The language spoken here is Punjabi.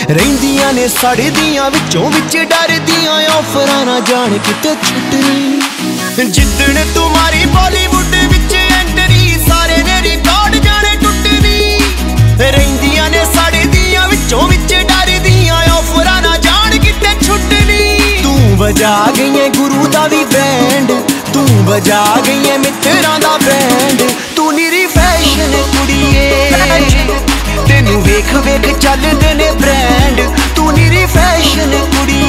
ਰਹਿੰਦੀਆਂ ਨੇ ਸੜਦੀਆਂ ਵਿੱਚੋਂ ਵਿੱਚ ਡਰਦੀਆਂ ਆਫਰਾਂ ਨਾ ਜਾਣ ਕਿਤੇ ਛੁੱਟਣੀ। ਜਿੱਦਣ ਤੁਮਾਰੀ ਬਾਲੀਵੁੱਡ ਵਿੱਚ ਐਂਟਰੀ ਸਾਰੇ ਨੇ ਰਿਕਾਰਡ ਜਾਣੇ ਟੁੱਟਣੀ। ਰਹਿੰਦੀਆਂ ਨੇ ਸੜਦੀਆਂ ਵਿੱਚੋਂ ਵਿੱਚ ਡਰਦੀਆਂ ਆਫਰਾਂ ਨਾ ਜਾਣ ਕਿਤੇ ਛੁੱਟਣੀ। ਤੂੰ ਵਜਾ ਗਈ ਏ ਗੁਰੂ ਦਾ ਵੀ ਬੈਂਡ, ਤੂੰ ਵਜਾ ਗਈ ਏ ਮਿੱਤਰਾਂ ਦਾ ਬੈਂਡ।